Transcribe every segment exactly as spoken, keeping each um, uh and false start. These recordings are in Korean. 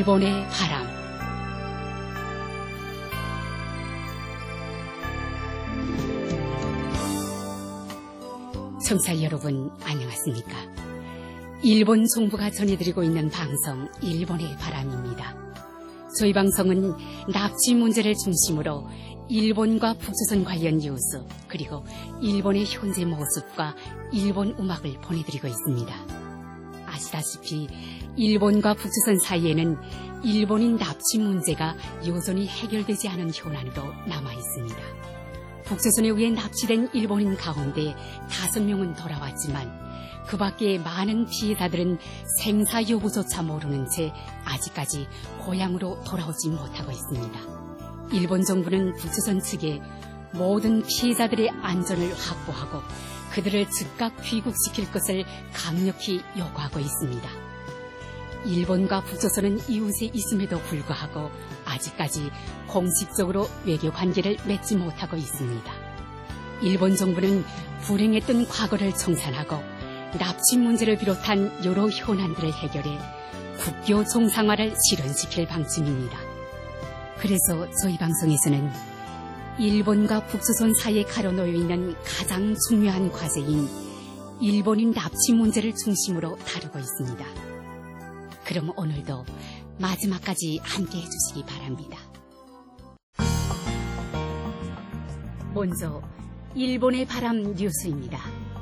일본의 바람. 청취자 여러분, 안녕하십니까? 일본 정부가 전해드리고 있는 방송 일본의 바람입니다. 저희 방송은 납치 문제를 중심으로 일본과 북조선 관련 뉴스, 그리고 일본의 현재 모습과 일본 음악을 보내드리고 있습니다. 아시다시피 일본과 북조선 사이에는 일본인 납치 문제가 여전히 해결되지 않은 현안으로 남아 있습니다. 북조선에 의해 납치된 일본인 가운데 다섯 명은 돌아왔지만 그 밖에 많은 피해자들은 생사 여부조차 모르는 채 아직까지 고향으로 돌아오지 못하고 있습니다. 일본 정부는 북조선 측에 모든 피해자들의 안전을 확보하고 그들을 즉각 귀국시킬 것을 강력히 요구하고 있습니다. 일본과 북조선은 이웃에 있음에도 불구하고 아직까지 공식적으로 외교 관계를 맺지 못하고 있습니다. 일본 정부는 불행했던 과거를 청산하고 납치 문제를 비롯한 여러 현안들을 해결해 국교 정상화를 실현시킬 방침입니다. 그래서 저희 방송에서는 일본과 북조선 사이에 가려놓여 있는 가장 중요한 과제인 일본인 납치 문제를 중심으로 다루고 있습니다. 그럼 오늘도 마지막까지 함께해 주시기 바랍니다. 먼저 일본의 바람 뉴스입니다.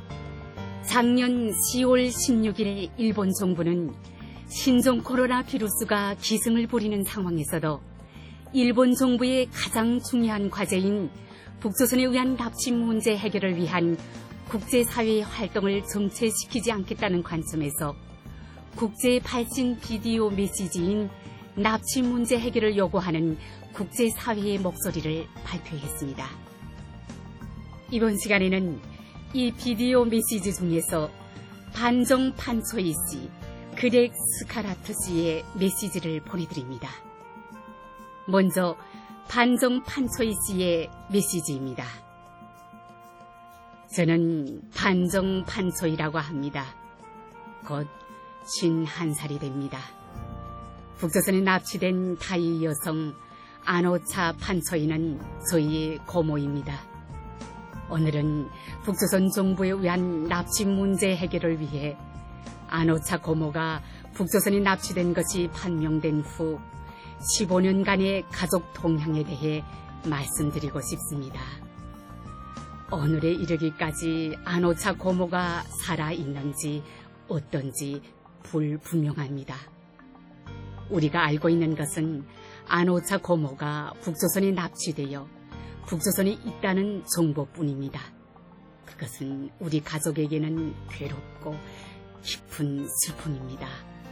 작년 시월 십육일 일본 정부는 신종 코로나 바이러스가 기승을 부리는 상황에서도 일본 정부의 가장 중요한 과제인 북조선에 의한 납치 문제 해결을 위한 국제사회의 활동을 정체시키지 않겠다는 관점에서 국제 발신 비디오 메시지인 납치 문제 해결을 요구하는 국제사회의 목소리를 발표했습니다. 이번 시간에는 이 비디오 메시지 중에서 반정 판초이 씨, 그렉 스카라트 씨의 메시지를 보내드립니다. 먼저 반정 판초이 씨의 메시지입니다. 저는 반정 판초이라고 합니다. 곧 쉰한 살이 됩니다. 북조선에 납치된 타이 여성 아노차 판초이는 저희의 고모입니다. 오늘은 북조선 정부에 의한 납치 문제 해결을 위해 아노차 고모가 북조선에 납치된 것이 판명된 후 십오 년간의 가족 동향에 대해 말씀드리고 싶습니다. 오늘에 이르기까지 아노차 고모가 살아있는지 어떤지 불분명합니다. 우리가 알고 있는 것은 아노차 고모가 북조선에 납치되어 북조선에 있다는 정보뿐입니다. 그것은 우리 가족에게는 괴롭고 깊은 슬픔입니다.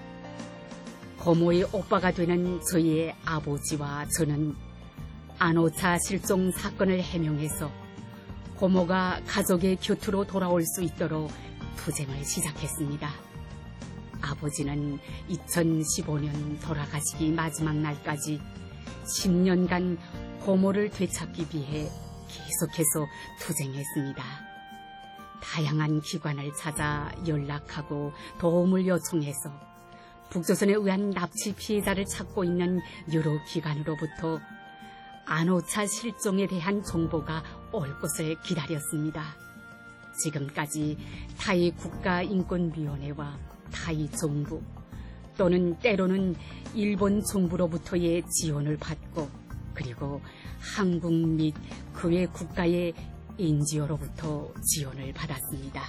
고모의 오빠가 되는 저희의 아버지와 저는 아노차 실종 사건을 해명해서 고모가 가족의 곁으로 돌아올 수 있도록 투쟁을 시작했습니다. 아버지는 이천십오 년 돌아가시기 마지막 날까지 십 년간 고모를 되찾기 위해 계속해서 투쟁했습니다. 다양한 기관을 찾아 연락하고 도움을 요청해서 북조선에 의한 납치 피해자를 찾고 있는 여러 기관으로부터 아노차 실종에 대한 정보가 올 것을 기다렸습니다. 지금까지 타이 국가인권위원회와 타이 정부 또는 때로는 일본 정부로부터의 지원을 받고 그리고 한국 및 그 외 국가의 엔지오로부터 지원을 받았습니다.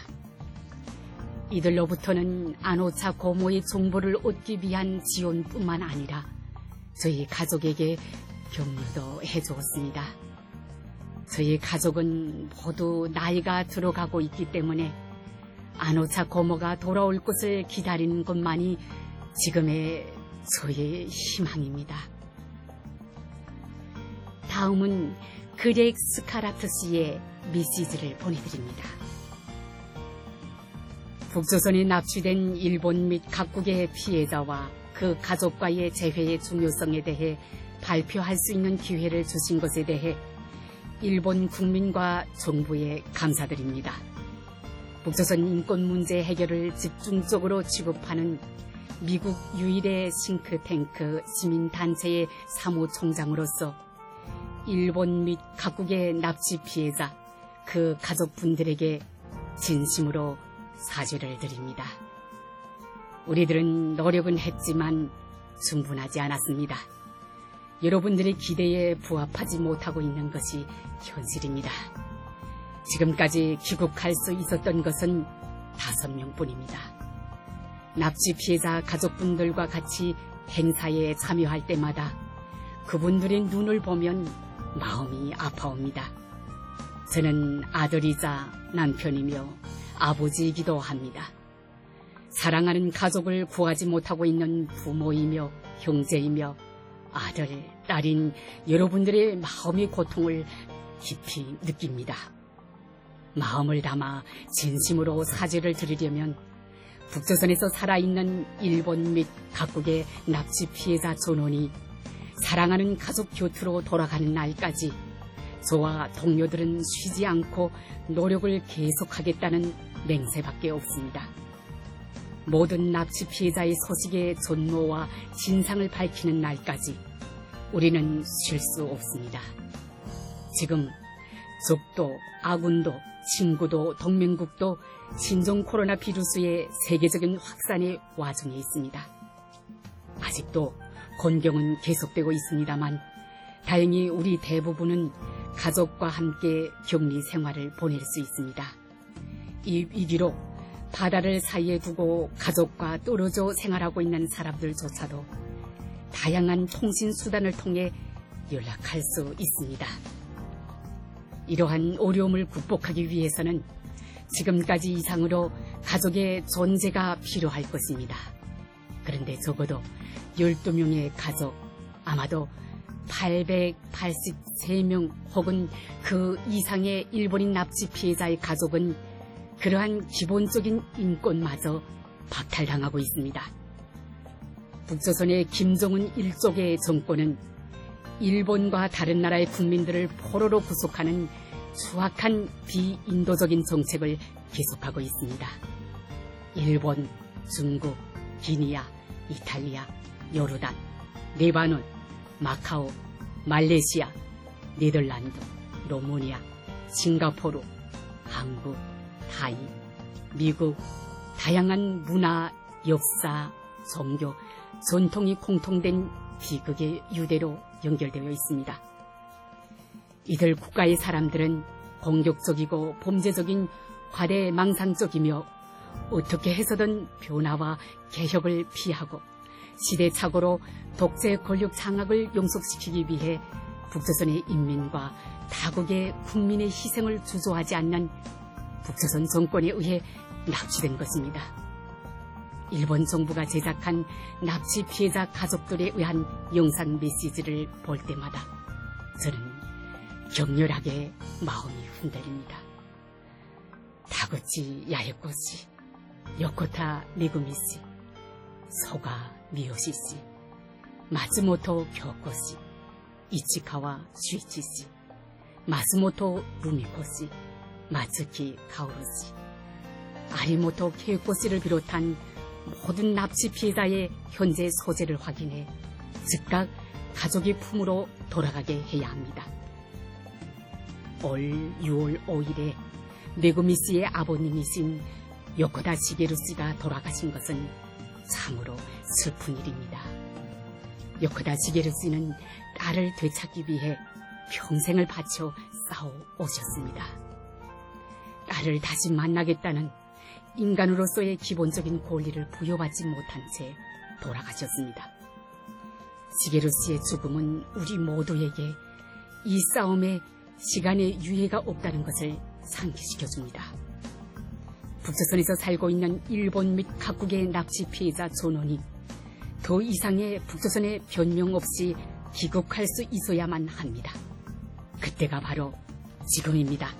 이들로부터는 아노차 고모의 정보를 얻기 위한 지원뿐만 아니라 저희 가족에게 격려도 해주었습니다. 저희 가족은 모두 나이가 들어가고 있기 때문에 아노차 고모가 돌아올 것을 기다리는 것만이 지금의 저의 희망입니다. 다음은 그렉 스카라트 씨의 메시지를 보내드립니다. 북조선에 납치된 일본 및 각국의 피해자와 그 가족과의 재회의 중요성에 대해 발표할 수 있는 기회를 주신 것에 대해 일본 국민과 정부에 감사드립니다. 북조선 인권 문제 해결을 집중적으로 취급하는 미국 유일의 싱크탱크 시민단체의 사무총장으로서 일본 및 각국의 납치 피해자, 그 가족분들에게 진심으로 사죄를 드립니다. 우리들은 노력은 했지만 충분하지 않았습니다. 여러분들의 기대에 부합하지 못하고 있는 것이 현실입니다. 지금까지 귀국할 수 있었던 것은 다섯 명뿐입니다. 납치 피해자 가족분들과 같이 행사에 참여할 때마다 그분들의 눈을 보면 마음이 아파옵니다. 저는 아들이자 남편이며 아버지이기도 합니다. 사랑하는 가족을 구하지 못하고 있는 부모이며 형제이며 아들, 딸인 여러분들의 마음의 고통을 깊이 느낍니다. 마음을 담아 진심으로 사죄를 드리려면 북조선에서 살아있는 일본 및 각국의 납치 피해자 전원이 사랑하는 가족 곁으로 돌아가는 날까지 저와 동료들은 쉬지 않고 노력을 계속하겠다는 맹세밖에 없습니다. 모든 납치 피해자의 소식의 전모와 진상을 밝히는 날까지 우리는 쉴 수 없습니다. 지금 적도, 아군도, 친구도, 동맹국도 신종 코로나 비루스의 세계적인 확산의 와중에 있습니다. 아직도 곤경은 계속되고 있습니다만 다행히 우리 대부분은 가족과 함께 격리 생활을 보낼 수 있습니다. 이 위기로 바다를 사이에 두고 가족과 떨어져 생활하고 있는 사람들조차도 다양한 통신 수단을 통해 연락할 수 있습니다. 이러한 어려움을 극복하기 위해서는 지금까지 이상으로 가족의 존재가 필요할 것입니다. 그런데 적어도 열두 명의 가족, 아마도 팔백팔십삼 명 혹은 그 이상의 일본인 납치 피해자의 가족은 그러한 기본적인 인권마저 박탈당하고 있습니다. 북조선의 김정은 일족의 정권은 일본과 다른 나라의 국민들을 포로로 구속하는 추악한 비인도적인 정책을 계속하고 있습니다. 일본, 중국, 기니아, 이탈리아, 요르단, 레바논, 마카오, 말레이시아, 네덜란드, 로마니아, 싱가포르, 한국, 타이, 미국, 다양한 문화, 역사, 종교, 전통이 공통된 비극의 유대로 연결되어 있습니다. 이들 국가의 사람들은 공격적이고 범죄적인 과대망상적이며 어떻게 해서든 변화와 개혁을 피하고 시대착오로 독재 권력 장악을 용속시키기 위해 북조선의 인민과 타국의 국민의 희생을 주저하지 않는 북조선 정권에 의해 납치된 것입니다. 일본 정부가 제작한 납치 피해자 가족들에 의한 영상 메시지를 볼 때마다 저는 격렬하게 마음이 흔들립니다. 타구치 야에코씨, 요코타 메구미씨, 소가 미요시씨, 마츠모토 교코씨, 이치카와 슈이치씨, 마스모토 루미코씨, 마츠키 카오루씨, 아리모토 케이코씨를 비롯한 모든 납치 피해자의 현재 소재를 확인해 즉각 가족의 품으로 돌아가게 해야 합니다. 올 유월 오일에 메구미 씨의 아버님이신 요코다 시게루 씨가 돌아가신 것은 참으로 슬픈 일입니다. 요코다 시게루 씨는 딸을 되찾기 위해 평생을 바쳐 싸워 오셨습니다. 딸을 다시 만나겠다는 인간으로서의 기본적인 권리를 부여받지 못한 채 돌아가셨습니다. 시게루 씨의 죽음은 우리 모두에게 이 싸움에 시간의 유예가 없다는 것을 상기시켜줍니다. 북조선에서 살고 있는 일본 및 각국의 납치 피해자 전원이 더 이상의 북조선의 변명 없이 귀국할 수 있어야만 합니다. 그때가 바로 지금입니다.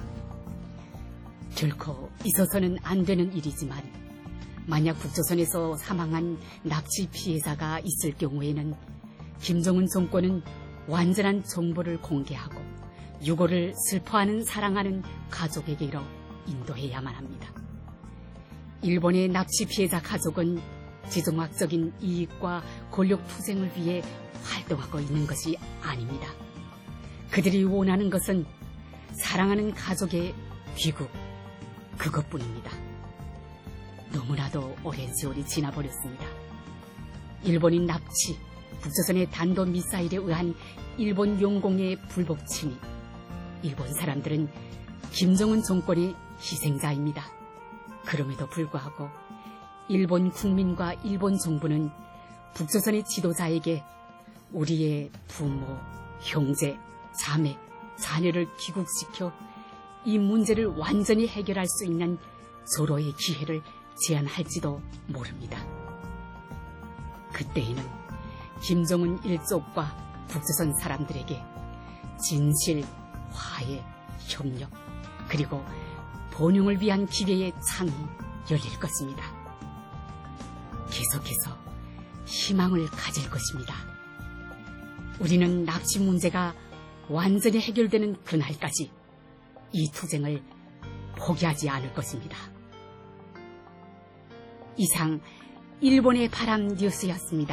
결코 있어서는 안 되는 일이지만 만약 북조선에서 사망한 납치 피해자가 있을 경우에는 김정은 정권은 완전한 정보를 공개하고 유고를 슬퍼하는 사랑하는 가족에게로 인도해야만 합니다. 일본의 납치 피해자 가족은 지정학적인 이익과 권력 투쟁을 위해 활동하고 있는 것이 아닙니다. 그들이 원하는 것은 사랑하는 가족의 귀국, 그것뿐입니다. 너무나도 오랜 세월이 지나버렸습니다. 일본인 납치, 북조선의 단도미사일에 의한 일본 용공의 불법 침입. 일본 사람들은 김정은 정권의 희생자입니다. 그럼에도 불구하고 일본 국민과 일본 정부는 북조선의 지도자에게 우리의 부모, 형제, 자매, 자녀를 귀국시켜 이 문제를 완전히 해결할 수 있는 서로의 기회를 제안할지도 모릅니다. 그때에는 김정은 일족과 북조선 사람들에게 진실, 화해, 협력, 그리고 번영을 위한 기회의 창이 열릴 것입니다. 계속해서 희망을 가질 것입니다. 우리는 납치 문제가 완전히 해결되는 그날까지 이 투쟁을 포기하지 않을 것입니다. 이상 일본의 바람 뉴스였습니다.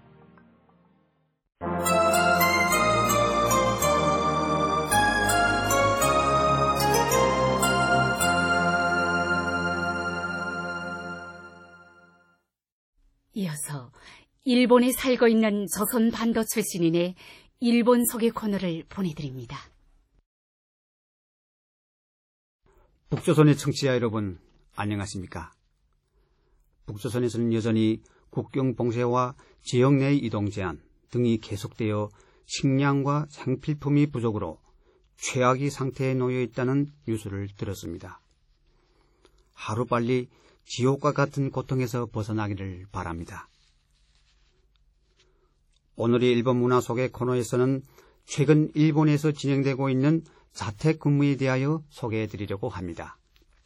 이어서 일본에 살고 있는 조선 반도 출신인의 일본 소개 코너를 보내드립니다. 북조선의 청취자 여러분, 안녕하십니까? 북조선에서는 여전히 국경 봉쇄와 지역 내 이동 제한 등이 계속되어 식량과 생필품이 부족으로 최악의 상태에 놓여 있다는 뉴스를 들었습니다. 하루빨리 지옥과 같은 고통에서 벗어나기를 바랍니다. 오늘의 일본 문화 소개 코너에서는 최근 일본에서 진행되고 있는 자택근무에 대하여 소개해드리려고 합니다.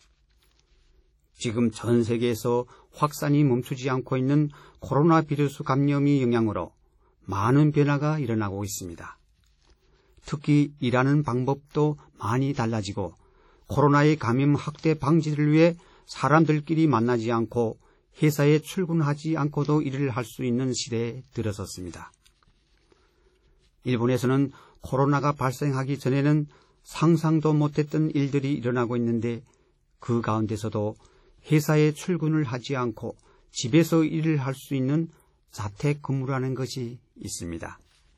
지금 전 세계에서 확산이 멈추지 않고 있는 코로나 바이러스 감염의 영향으로 많은 변화가 일어나고 있습니다. 특히 일하는 방법도 많이 달라지고 코로나의 감염 확대 방지를 위해 사람들끼리 만나지 않고 회사에 출근하지 않고도 일을 할 수 있는 시대에 들어섰습니다. 일본에서는 코로나가 발생하기 전에는 상상도 못했던 일들이 일어나고 있는데 그 가운데서도 회사에 출근을 하지 않고 집에서 일을 할 수 있는 자택근무라는 것이 있습니다.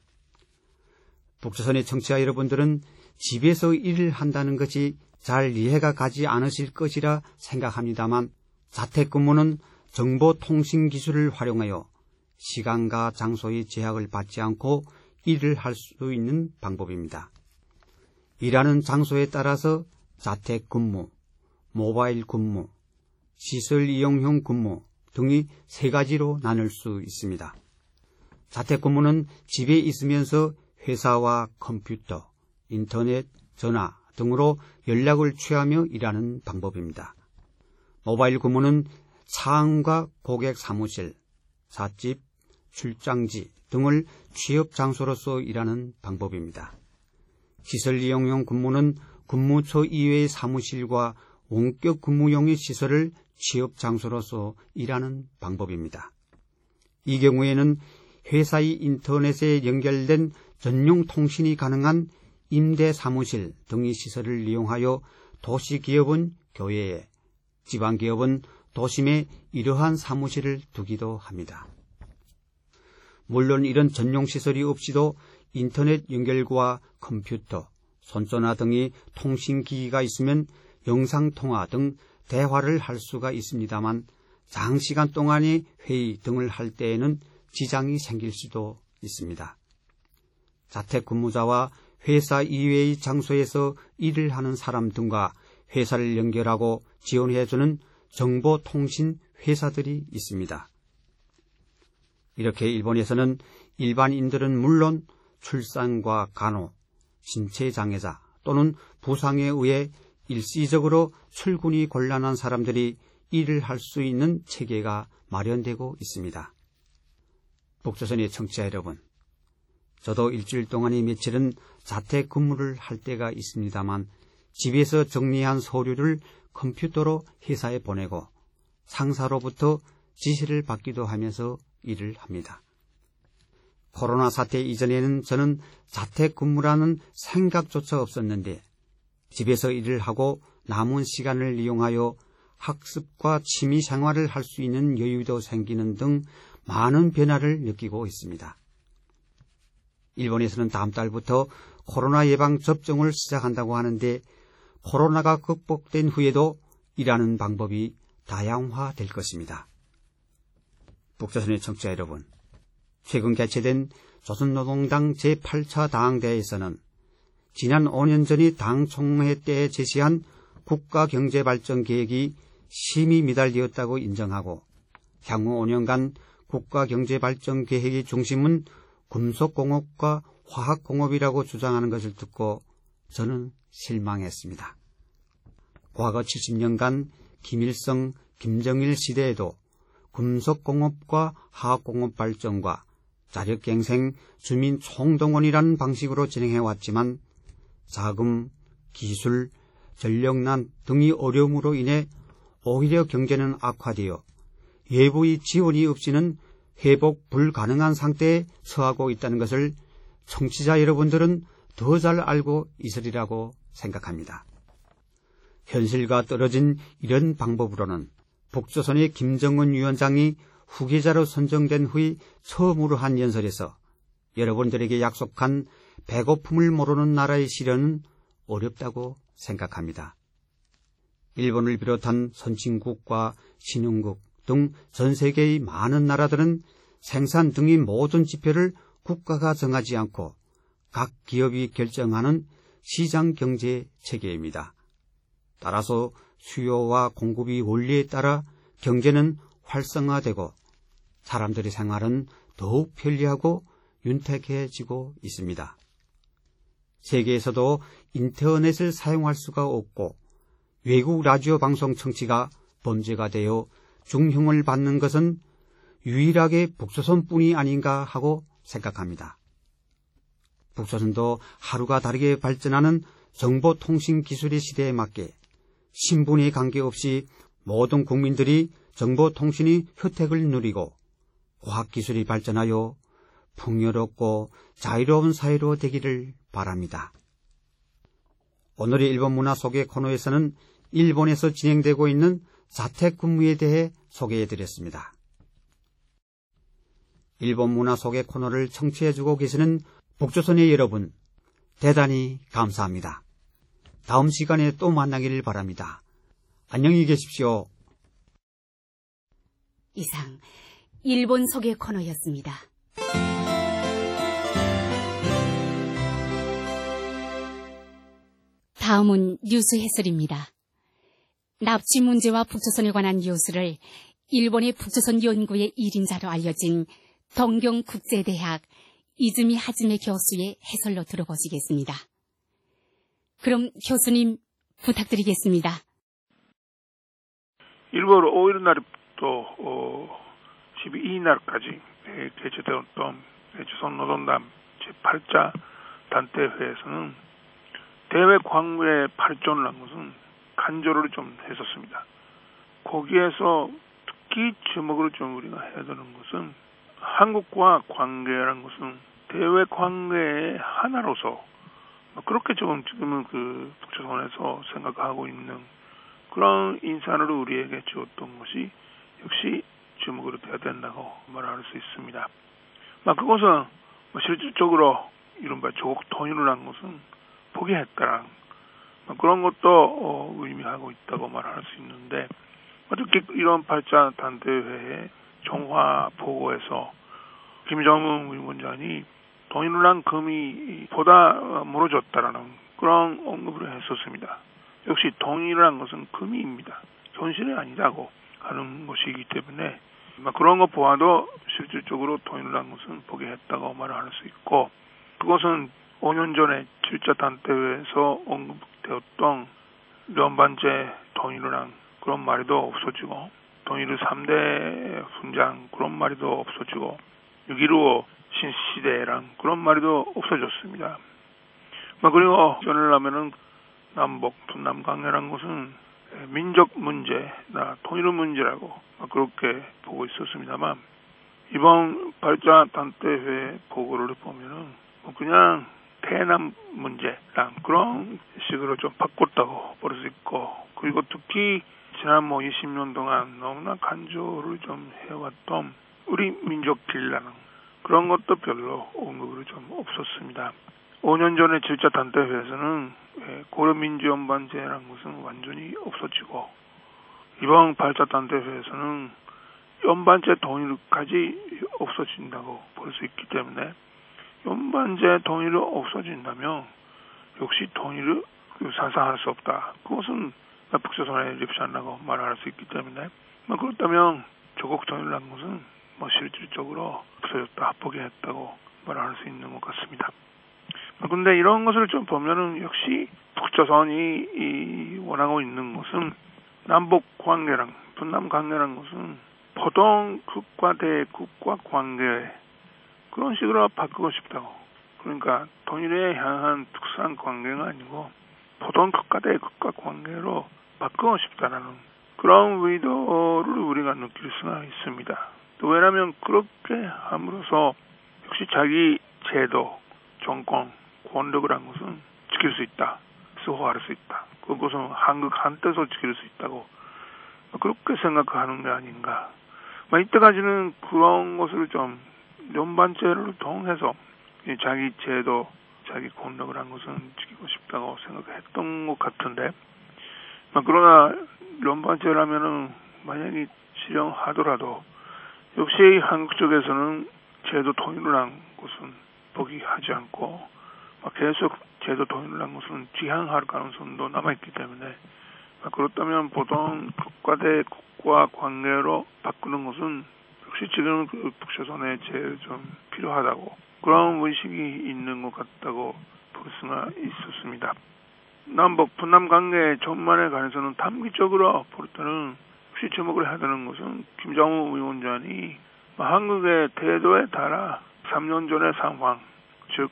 북조선의 청취자 여러분들은 집에서 일을 한다는 것이 잘 이해가 가지 않으실 것이라 생각합니다만 자택근무는 정보통신기술을 활용하여 시간과 장소의 제약을 받지 않고 일을 할 수 있는 방법입니다. 일하는 장소에 따라서 자택근무, 모바일 근무, 시설 이용형 근무 등이 세 가지로 나눌 수 있습니다. 자택근무는 집에 있으면서 회사와 컴퓨터, 인터넷, 전화 등으로 연락을 취하며 일하는 방법입니다. 모바일 근무는 사항과 고객 사무실, 삿집, 출장지 등을 취업 장소로서 일하는 방법입니다. 시설 이용용 근무는 근무처 이외의 사무실과 원격 근무용의 시설을 취업 장소로서 일하는 방법입니다. 이 경우에는 회사의 인터넷에 연결된 전용 통신이 가능한 임대 사무실 등의 시설을 이용하여 도시기업은 교외에, 지방기업은 도심에 이러한 사무실을 두기도 합니다. 물론 이런 전용 시설이 없이도 인터넷 연결과 컴퓨터, 손전화 등의 통신기기가 있으면 영상통화 등 대화를 할 수가 있습니다만 장시간 동안의 회의 등을 할 때에는 지장이 생길 수도 있습니다. 자택근무자와 회사 이외의 장소에서 일을 하는 사람 등과 회사를 연결하고 지원해주는 정보통신 회사들이 있습니다. 이렇게 일본에서는 일반인들은 물론 출산과 간호, 신체장애자 또는 부상에 의해 일시적으로 출근이 곤란한 사람들이 일을 할 수 있는 체계가 마련되고 있습니다. 북조선의 청취자 여러분, 저도 일주일 동안의 며칠은 자택근무를 할 때가 있습니다만 집에서 정리한 서류를 컴퓨터로 회사에 보내고 상사로부터 지시를 받기도 하면서 일을 합니다. 코로나 사태 이전에는 저는 자택근무라는 생각조차 없었는데 집에서 일을 하고 남은 시간을 이용하여 학습과 취미 생활을 할 수 있는 여유도 생기는 등 많은 변화를 느끼고 있습니다. 일본에서는 다음 달부터 코로나 예방 접종을 시작한다고 하는데 코로나가 극복된 후에도 일하는 방법이 다양화될 것입니다. 북조선의 청취자 여러분, 최근 개최된 조선노동당 제팔 차 당대회에서는 지난 오 년 전이 당 총회 때 제시한 국가경제발전계획이 심히 미달되었다고 인정하고 향후 오 년간 국가경제발전계획의 중심은 금속공업과 화학공업이라고 주장하는 것을 듣고 저는 실망했습니다. 과거 칠십 년간 김일성, 김정일 시대에도 금속공업과 화학공업 발전과 자력갱생, 주민 총동원이라는 방식으로 진행해왔지만 자금, 기술, 전력난 등의 어려움으로 인해 오히려 경제는 악화되어 외부의 지원이 없이는 회복 불가능한 상태에 처하고 있다는 것을 청취자 여러분들은 더 잘 알고 있으리라고 생각합니다. 현실과 떨어진 이런 방법으로는 북조선의 김정은 위원장이 후계자로 선정된 후에 처음으로 한 연설에서 여러분들에게 약속한 배고픔을 모르는 나라의 실현은 어렵다고 생각합니다. 일본을 비롯한 선진국과 신흥국 등 전 세계의 많은 나라들은 생산 등의 모든 지표를 국가가 정하지 않고 각 기업이 결정하는 시장 경제 체계입니다. 따라서 수요와 공급의 원리에 따라 경제는 활성화되고 사람들의 생활은 더욱 편리하고 윤택해지고 있습니다. 세계에서도 인터넷을 사용할 수가 없고 외국 라디오 방송 청취가 범죄가 되어 중형을 받는 것은 유일하게 북조선뿐이 아닌가 하고 생각합니다. 북조선도 하루가 다르게 발전하는 정보통신기술의 시대에 맞게 신분에 관계없이 모든 국민들이 정보통신의 혜택을 누리고 과학기술이 발전하여 풍요롭고 자유로운 사회로 되기를 바랍니다. 오늘의 일본 문화 소개 코너에서는 일본에서 진행되고 있는 자택근무에 대해 소개해드렸습니다. 일본 문화 소개 코너를 청취해주고 계시는 북조선의 여러분, 대단히 감사합니다. 다음 시간에 또 만나기를 바랍니다. 안녕히 계십시오. 이상 일본 소개 코너였습니다. 다음은 뉴스 해설입니다. 납치 문제와 북조선에 관한 뉴스를 일본의 북조선 연구의 일 인자로 알려진 동경국제대학 이즈미 하즈메 교수의 해설로 들어보시겠습니다. 그럼 교수님 부탁드리겠습니다. 일본 오 일 날부터 어, 십이 일 날까지 개최되었던 조선노동당 제팔 차 단대회에서는 대외 관계 발전을 한 것은 간절을 좀 했었습니다. 거기에서 특히 주목을 좀 우리가 해야 되는 것은 한국과 관계라는 것은 대외 관계의 하나로서 그렇게 조금 지금은 그 북조선에서 생각하고 있는 그런 인사를 우리에게 주었던 것이 역시 주목으로 돼야 된다고 말할 수 있습니다. 그것은 실질적으로 이른바 조국 통일을 한 것은 포기했다라는 그런 것도 의미하고 있다고 말할 수 있는데 특히 이런 팔 차 단대회의 종화 보고에서 김정은 위원장이 통일을 한 금이 보다 멀어졌다라는 그런 언급을 했었습니다. 역시 통일을 한 것은 금이입니다. 현실이 아니라고 하는 것이기 때문에 그런 것 보아도 실질적으로 통일을 한 것은 포기했다고 말할 수 있고 그것은 오 년 전에 칠 차 단대회에서 언급되었던 연반제 통일을 한 그런 말이도 없어지고 통일의 삼 대 훈장 그런 말이도 없어지고 육 일오 신시대란 그런 말이도 없어졌습니다. 그리고 전을 하면은 남북 남강이라는 것은 민족 문제나 통일 문제라고 그렇게 보고 있었습니다만 이번 발자 단태회 보고를 보면은 그냥 대남 문제랑 그런 식으로 좀 바꿨다고 볼 수 있고, 그리고 특히 지난 뭐 이십 년 동안 너무나 간조를 좀 해왔던 우리 민족끼리라는 그런 것도 별로 언급으로 좀 없었습니다. 오 년 전에 칠 차 단태회에서는 고려민주연반제라는 것은 완전히 없어지고, 이번 팔 차 단태회에서는 연반제 통일까지 없어진다고 볼 수 있기 때문에 연반제 통일이 없어진다면 역시 통일을 상상할 수 없다. 그것은 북조선의 립산이라고 말할 수 있기 때문에 뭐 그렇다면 조국 통일이라는 것은 뭐 실질적으로 없어졌다, 포기했다고 말할 수 있는 것 같습니다. 그런데 이런 것을 좀 보면은 역시 북조선이 이 원하고 있는 것은 남북 관계랑 분남 관계라는 것은 보통 국가 대 국가 관계 그런 식으로 바꾸고 싶다고. 그러니까 통일에 향한 특수한 관계가 아니고 보통 국가 대 국가 관계로 바꾸고 싶다라는 그런 의도를 우리가 느낄 수가 있습니다. 또 왜냐하면 그렇게 함으로써 역시 자기 제도, 정권, 권력을 한 것은 지킬 수 있다. 수호할 수 있다. 그것은 한국 한때서 지킬 수 있다고 그렇게 생각하는 게 아닌가. 이때까지는 그런 것을 좀 연반제를 통해서 자기 제도, 자기 권력을 한 것은 지키고 싶다고 생각했던 것 같은데, 그러나 연반제라면은 만약에 실행하더라도 역시 한국 쪽에서는 제도 통일을 한 것은 포기하지 않고 계속 제도 통일을 한 것은 지향할 가능성도 남아있기 때문에 그렇다면 보통 국가 대 국가 관계로 바꾸는 것은 역시 지금 그 북조선에 제일 좀 필요하다고 그런 의식이 있는 것 같다고 볼 수가 있었습니다. 남북 분남 관계 전반에 관해서는 단기적으로 볼 때는 역시 주목을 해야 되는 것은 김정우 위원장이 한국의 태도에 따라 삼 년 전의 상황, 즉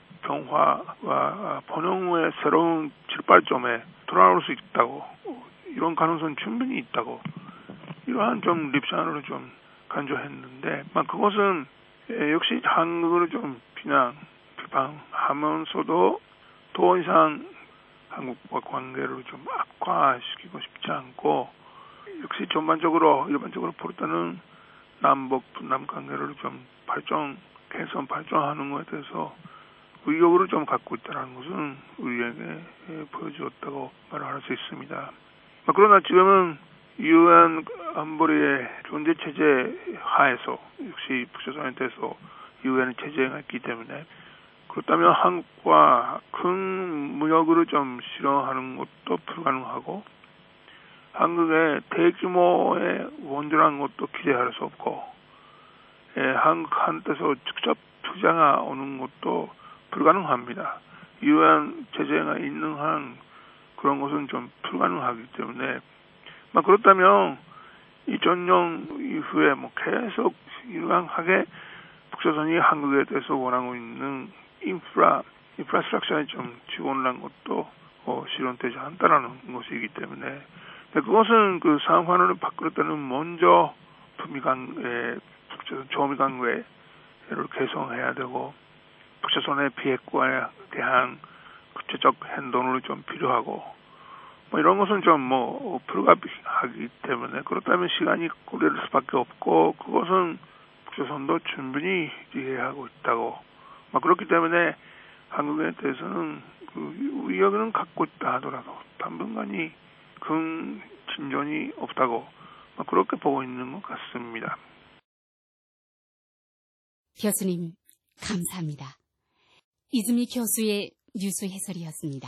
평화와 번영 후의 새로운 출발점에 돌아올 수 있다고, 이런 가능성은 충분히 있다고 이러한 좀 립산으로 좀 간주했는데, 그것은 역시 한국을 좀 비난, 비판하면서도 더 이상 한국과 관계를 좀 악화시키고 싶지 않고, 역시 전반적으로 일반적으로 볼 때는 남북 분남 관계를 좀 발전, 개선, 발전하는 것에 대해서 의욕을 좀 갖고 있다는 것은 우리에게 보여주었다고 말할 수 있습니다. 그러나 지금은 유엔 안보리의 존재 체제 하에서 역시 북조선에 대해서 유엔 체제가 있기 때문에 그렇다면 한국과 큰 무역으로 좀 실현하는 것도 불가능하고 한국의 대규모의 원조라는 것도 기대할 수 없고 예, 한국 한테서 직접 투자가 오는 것도 불가능합니다. 유엔 체제가 있는 한 그런 것은 좀 불가능하기 때문에 그렇다면 이천 년 이후에 뭐 계속 유한하게 북조선이 한국에 대해서 원하고 있는 인프라, 인프라스트럭처에 좀 지원을 한 것도 어, 실현되지 않다라는 것이기 때문에 그것은 그 상황을 바꿀 때는 먼저 북미관계, 북조선 조미관계를 개선해야 되고 북조선의 비핵화에 대한 구체적 행동을 좀 필요하고 뭐 이런 것은 좀 뭐 불가피하기 때문에 그렇다면 시간이 걸릴 수밖에 없고 그것은 북조선도 충분히 이해하고 있다고 막 그렇기 때문에 한국에 대해서는 그 의욕은 갖고 있다 하더라도 당분간이 큰 진전이 없다고 막 그렇게 보고 있는 것 같습니다. 교수님 감사합니다. 이즈미 교수의 뉴스 해설이었습니다.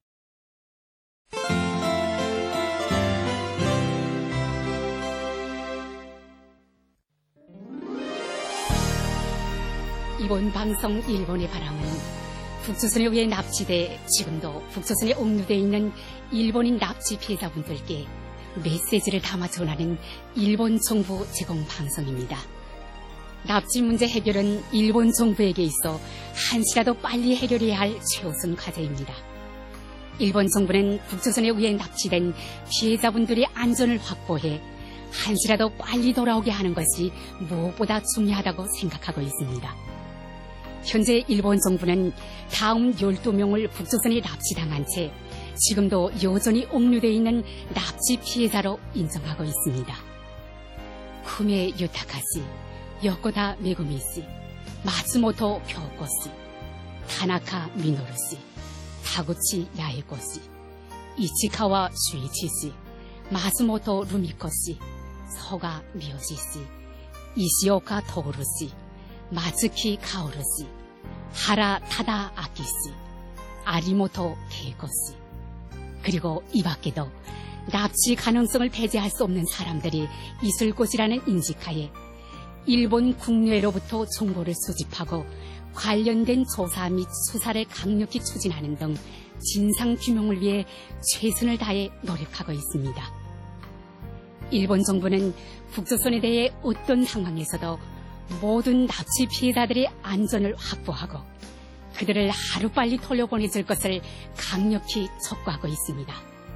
이번 방송 일본의 바람은 북조선에 의해 납치돼 지금도 북조선에 옥류되어 있는 일본인 납치 피해자분들께 메시지를 담아 전하는 일본 정부 제공 방송입니다. 납치 문제 해결은 일본 정부에게 있어 한시라도 빨리 해결해야 할 최우선 과제입니다. 일본 정부는 북조선에 의해 납치된 피해자분들의 안전을 확보해 한시라도 빨리 돌아오게 하는 것이 무엇보다 중요하다고 생각하고 있습니다. 현재 일본 정부는 다음 열두 명을 북조선에 납치당한 채 지금도 여전히 억류되어 있는 납치 피해자로 인정하고 있습니다. 쿠메 유타카시, 요코다 메구미씨, 마츠모토 교코씨, 타나카 미노루씨, 타구치 야에코씨, 이치카와 슈이치씨, 마츠모토 루미코씨, 서가 미요지씨, 이시오카 토우루씨, 마츠키 카오루씨, 하라 타다 아키씨, 아리모토 케이코씨, 그리고 이 밖에도 납치 가능성을 배제할 수 없는 사람들이 있을 곳이라는 인식하에 일본 국내로부터 정보를 수집하고 관련된 조사 및 수사를 강력히 추진하는 등 진상규명을 위해 최선을 다해 노력하고 있습니다. 일본 정부는 북조선에 대해 어떤 상황에서도 모든 납치 피해자들의 안전을 확보하고 그들을 하루빨리 돌려보내줄 것을 강력히 촉구하고 있습니다.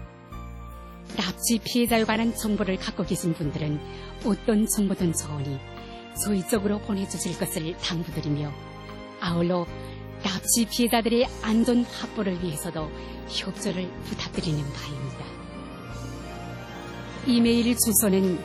납치 피해자에 관한 정보를 갖고 계신 분들은 어떤 정보든 좋으니 저희 쪽으로 보내주실 것을 당부드리며 아울러 납치 피해자들의 안전 확보를 위해서도 협조를 부탁드리는 바입니다. 이메일 주소는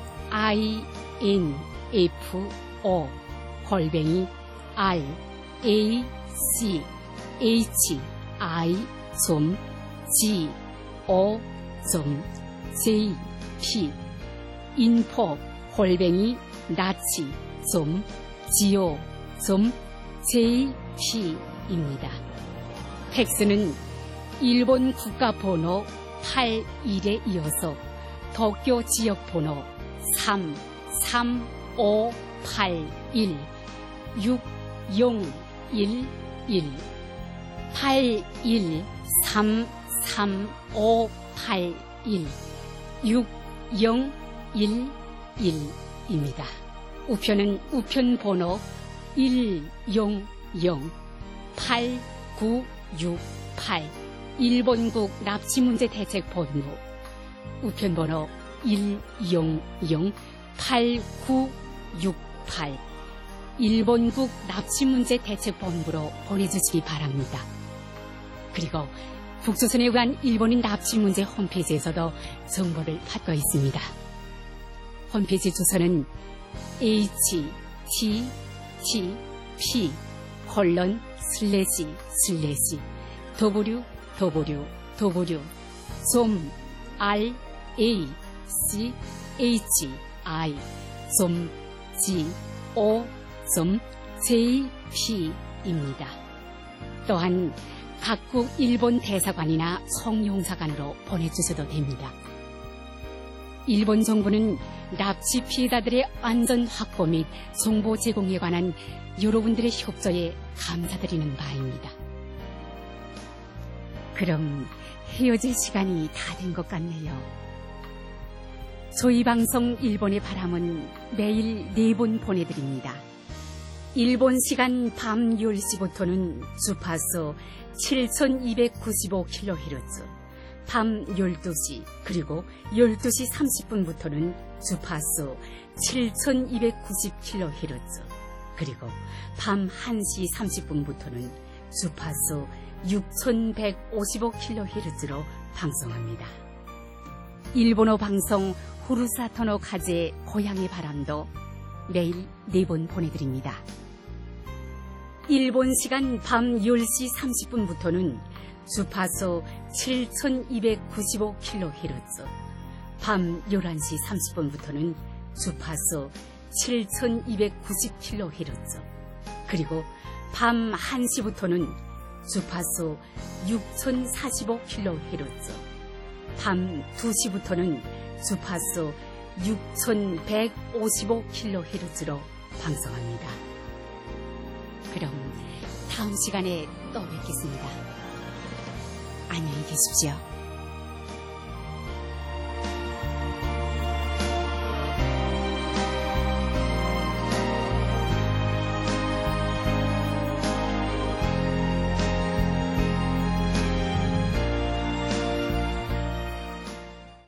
info 골뱅이 r a c h i g o j p info 골뱅이 나치 지오 제이피입니다. 팩스는 일본 국가번호 팔십일에 이어서 도쿄 지역번호 삼 삼 오 팔 일 육 영 일 일 팔 일 삼 삼 오 팔 일 육 영 일 일입니다. 우편은 우편 번호 일 영 영 팔 구 육 팔 일본국 납치문제대책본부 우편 번호 일 영 영 팔 구 육 팔 일본국 납치문제대책본부로 보내주시기 바랍니다. 그리고 북조선에 의한 일본인 납치문제 홈페이지에서도 정보를 받고 있습니다. 홈페이지 주소는 에이치티티피 콜론 슬래시 슬래시 더블유 더블유 더블유 점 알 에이 씨 에이치 아이 점 지 오 점 제이 피입니다. 또한 각국 일본 대사관이나 총용사관으로 보내주셔도 됩니다. 일본 정부는 납치 피해자들의 안전 확보 및 정보 제공에 관한 여러분들의 협조에 감사드리는 바입니다. 그럼 헤어질 시간이 다 된 것 같네요. 저희 방송 일본의 바람은 매일 네 번 보내드립니다. 일본 시간 밤 열 시부터는 주파수 칠천이백구십오 킬로헤르츠, 밤 열두 시 그리고 열두 시 삼십 분부터는 주파수 칠천이백구십 킬로헤르츠, 그리고 밤 한 시 삼십 분부터는 주파수 육천백오십오 킬로헤르츠로 방송합니다. 일본어 방송 후루사토노 카제의 고향의 바람도 매일 네 번 보내드립니다. 일본 시간 밤 열 시 삼십 분부터는 주파수 칠천이백구십오 킬로헤르츠, 밤 열한 시 삼십 분부터는 주파수 칠천이백구십 킬로헤르츠, 그리고 밤 한 시부터는 주파수 육천사십오 킬로헤르츠, 밤 두 시부터는 주파수 육천백오십오 킬로헤르츠로 방송합니다. 그럼 다음 시간에 또 뵙겠습니다. 안녕히 계십시오.